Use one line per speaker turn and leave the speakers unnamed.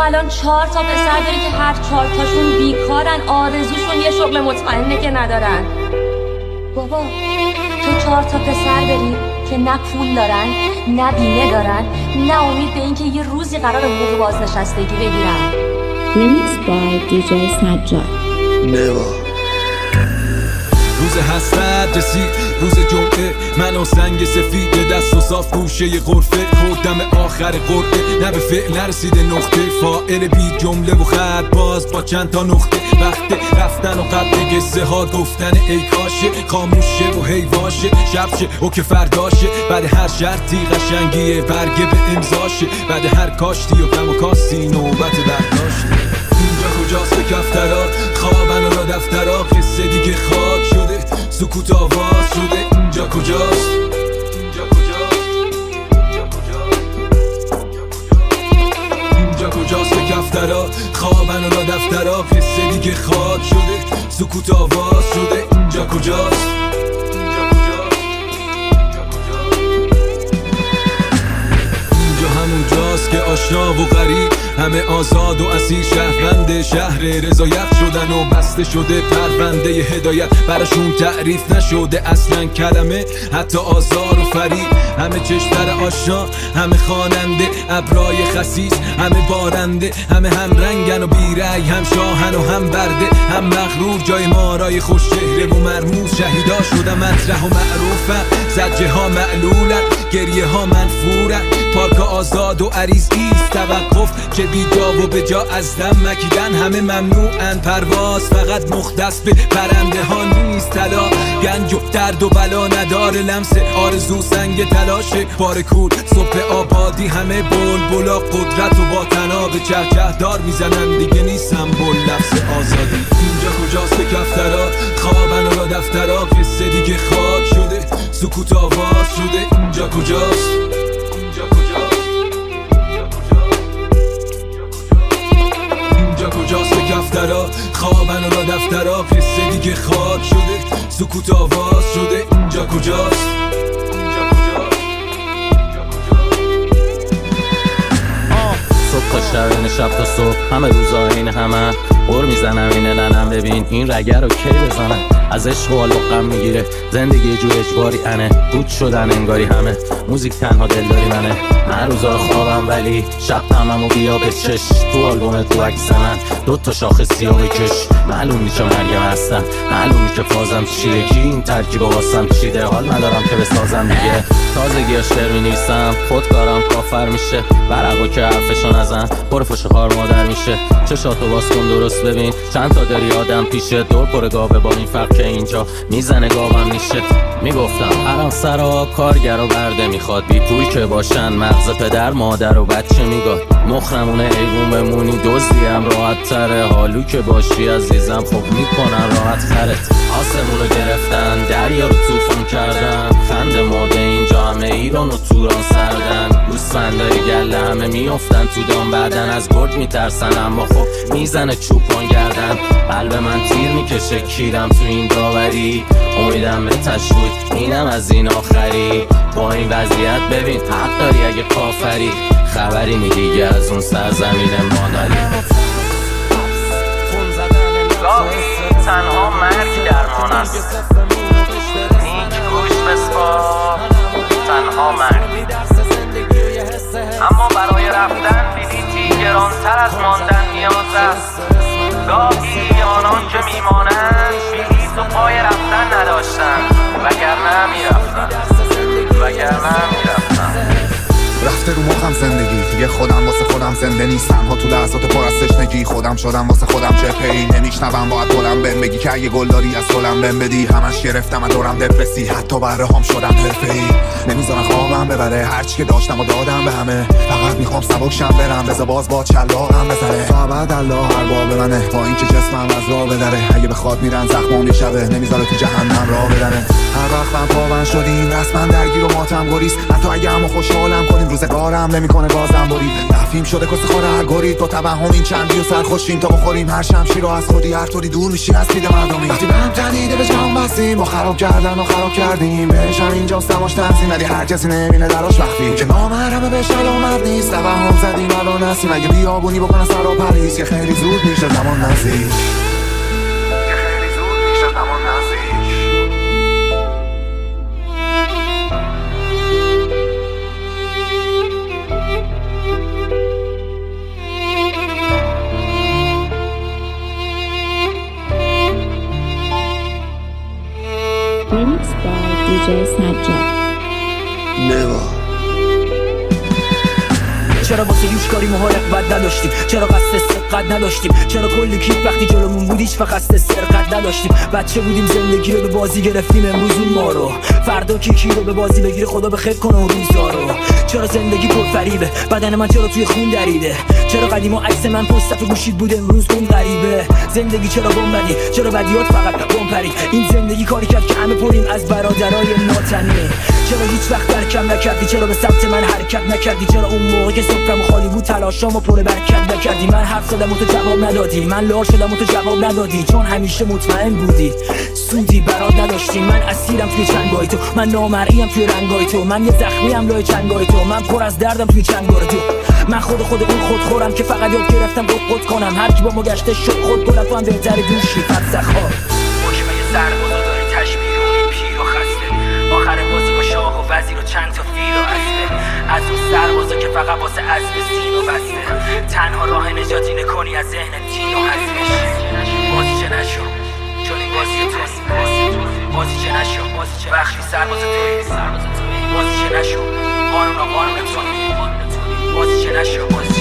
الان 4 تا پسر داری که هر 4 تاشون بیکارن، آرزوشون یه شغل مطمئنه که ندارن. بابا تو 4 تا پسر داری که نه پول دارن، نه بیمه دارن، نه امید به این که یه روزی قرار حقوق بازنشستگی بگیرن.
Remixed by DJ سجاد.
روز حسرت رسید، روز جمعه، من و سنگ سفید دست و صاف گوشه غرفه، خوردم آخر قرعه، نه به فعل نرسیده نقطه، فاعل بی جمله و خط باز با چند تا نقطه، وقت رفتن و قبل قصه ها گفتن ای کاشه، خاموشه و هیواشه، شبشه و که فرداشه، بعد هر شرطی قشنگیه برگه به امضاشه، بعد هر کاشتی و کم و کاستی نوبت برداشته. اینجا کجاست به کفترها، خوابن و را دفترها، قصه دیگه خاک شده، سکوت آواز شده. اینجا کجاست؟ اینجا کجاست به کفترها، خوابن و را دفترها، قصه دیگه خاک شده، سکوت آواز شده. اینجا کجاست؟ همون جاست که آشنا و غریب، همه آزاد و اسیر، شهروند شهر رضایت شدن و بسته شده پرونده هدایت، براشون تعریف نشده اصلا کلمه، حتی آزار و فریب. همه چشمر آشنا، همه خواننده، ابرای خسیس، همه بارنده، همه هم رنگن و بیرای، هم شاهن و هم برده، هم مغرور، جای مارای خوش چهره و مرموز، شهیدا شدن مطرح و معروفن، زجه ها معلولن، گریه ها منفورن، پارک آزاد و عریض ایست توقف که بیجا و به جا از دم مکیدن، همه ممنوعن، پرواز فقط مختص به پرنده ها نیست، طلا گنج و درد و بلا نداره، لمس آرزو سنگ تلاشه، بارکول صبح آبادی، همه بلبلا قدرت و با تناب چهچه دار میزنن، دیگه نیست سمبل لفظ آزادی. اینجا کجاست به کفترها، خوابن و را دفترها، قصه دیگه خاک شده، سکوت آواز شده. اینجا کجاست؟ کجاست به کفترها، خوابن و را دفترها، قصه دیگه خاک شده، سکوت آواز شده. اینجا کجاست؟
صبح تا شب اینه، شب تا صبح، همه روزا این همه قر میزنم اینه، ننم ببین این رگه رو کی بزنم، از عشق و غم میگیره زندگی یه جور اجباری انه، بود شدن انگاری همه، موزیک تنها دلداری منه، من روزا خوابم ولی شب هممو بیا به چش، تو آلبوم تو عکس من 2 تا شاخه سیاه بکش، معلوم نیست چه مرگم هستم، معلوم نیست که فازم چیه، کی این ترکیب واسم چیده، حال ندارم که بسازم دیگه، تازگی شعر می‌نویسم، خودکارم کافر میشه، برقو که حرفشو نزن پرفش خار مادر میشه، چشاتو باز کن درست ببین چند تا داری آدم پیشه، دور پر گاوه با این فرق که اینجا میزنه گاوم میشه. میگفتم هران سرا کارگر و برده میخواد، بی پول که باشن مغز پدر مادر و بچه میگاد، مخنمونه ایوون بمونی دزدیم راحت تره، حالو که باشی عزیزم خب میکنن راحت خرت، آسمونو گرفتن دریا رو طوفان کردن، خنده مرده اینجا همه ایران و توران سردن، گوسفندای گله همه میافتن تو دام، بعدن از گرد میترسن اما خب میزنه چوپان گردن، قلب من تیر میکشه کیرم تو این داوری، امیدم به تشوید اینم از این آخری، با این وضعیت ببین حق داری اگه کافری، خبری نی دیگه از اون سرزمین مادری، گاهی تنها مرگ درمان است، نیک گوش بسپار تنها مرگ، اما برای رفتن بلیطی گرانتر از ماندن نیاز است، گاهی آنان که میمانند بلیط و پای رفتن نداشتند، وگرنه میرفتن.
رفته رو مخم زندگی دیگه، خودم واسه خودم زنده نیستم، ها تو لحظات پر از تشنگی، خودم شدم واسه خودم جپه‌ای، نمیشنوم باید دلم بهم بگی که اگه گل داری از گلم بهم بدی، همش گرفتم از دورم دپرسی، حتی برهام شدم حرفه‌ای، نمیذارن خوابم ببره، هرچی که داشتم و دادم به همه، فقط میخوام سبکشم برم، بذار باز با چلاقم بزنه، تا ابد الله هر باب منه، با اینکه جسمم از راه بدره، اگه بخواد میرن زخمام یه شبه، نمیذاره تو جهنم راه بدنه، هر وقتم پابند شدیم رسما درگیر و ماتم گریز. حتی اگه همو خوشحالم کنیم روزگارم نمیکنه گازم برید. دفیم شده کس خور هر گرید با توهم این چندی و سرخوشیم تا بخوریم هر شمشیر رو از خودی. هر طوری دور میشی از دید مردمی وقتی به هم تنیده به جام بستیم با خراب کردن و خراب کردیم. بهش هم اینجا سماش تنسیم ولی هر کسی نمینه دراش وقتی که نامحرمه بهش علامت نیست. توهم زدیم الان هستیم اگه بیابونی بکنه سر و پریز که خیلی زود میشه زمان نزدیک.
Remixed by DJ Sajjad.
Never.
چرا واسه هیچ کاری مهارت نداشتیم؟ چرا قصد سرقت نداشتیم؟ چرا کلی کیف وقتی جلومون بود هیچ وقت قصد سرقت نداشتیم؟ بچه بودیم زندگی رو به بازی گرفتیم امروز اون ما رو. فردا کی رو به بازی بگیره خدا به خیر کنه اون روزا رو. چرا زندگی پرفریبه؟ بدن من چرا توی خون دریده؟ چرا قدیما عکس من پشت صف گوشید بود امروز اون غریبه؟ زندگی چرا بمبدی؟ چرا بدیات فقط بمپرید؟ این زندگی کاری کرد که همه پریم از برادرای ناتنی. چرا هیچ وقت درکم نکردی؟ چرا به سمت من حرکت نکردی؟ چرا اون موقع که سفرم خالی بود تلاشامو پر برکت نکردی؟ من حرف زدم و تو جواب ندادی، من لار شدم و تو جواب ندادی، چون همیشه مطمئن بودی سودی برات نداشتی. من اسیرم توی چنگای تو، من نامرئیم توی رنگای تو، من یه زخمیم لای چنگای تو، من پر از دردم توی چنگای تو. من خود اون خودخورم که فقط یاد گرفتم قد کنم. هر کی با ما گشته شد خود گلت تو هم بهتری دوشی فلسخا. حکمه سربازا داری تشبیه اون پیر و خسته. آخر بازی با شاه و وزیر و چند تا فیل و اسبه. از اون سربازا که فقط واسه اسب سین و بسته. تنها راه نجاتی نکنی از ذهن تین و حزمش. بازی چه نشو چون این بازی توست. بازی چه نشو وقتی سرباز توی. بازی چه نشو قانون توی. بازی چه نشو